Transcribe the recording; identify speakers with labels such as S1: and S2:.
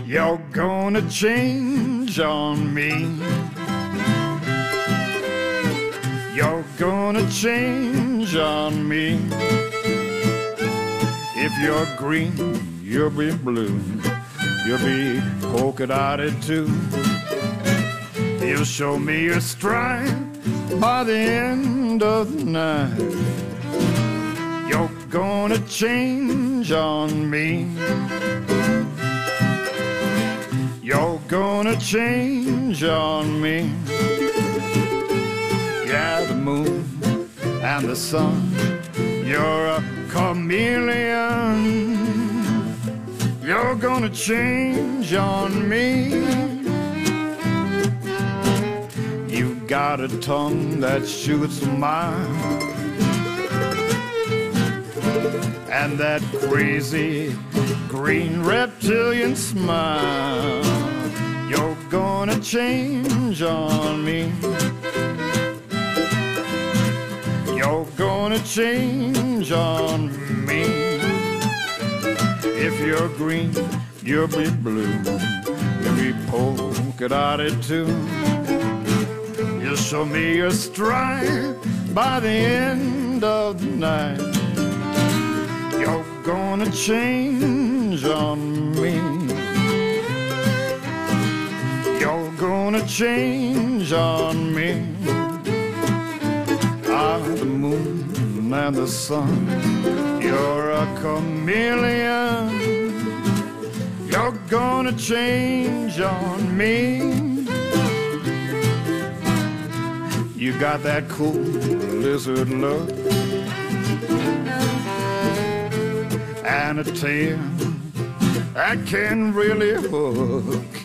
S1: You're gonna change on me. You're gonna change on me. If you're green, you'll be blue. You'll be polka dotted too. You'll show me your stripe by the end of the night. You're gonna change on me. You're gonna change on me. Yeah, the moon and the sun, you're a chameleon. You're gonna change on me. You got a tongue that shoots a mile, and that crazy green reptilian smile. You're gonna change on me. You're gonna change on me. If you're green, you'll be blue. You'll be polka dotted too. You'll show me your stripe by the end of the night. You're gonna change on me. You're gonna change on me. Ah, the moon and the sun, you're a chameleon. You're gonna change on me. You got that cool lizard look and a tail that can really hook.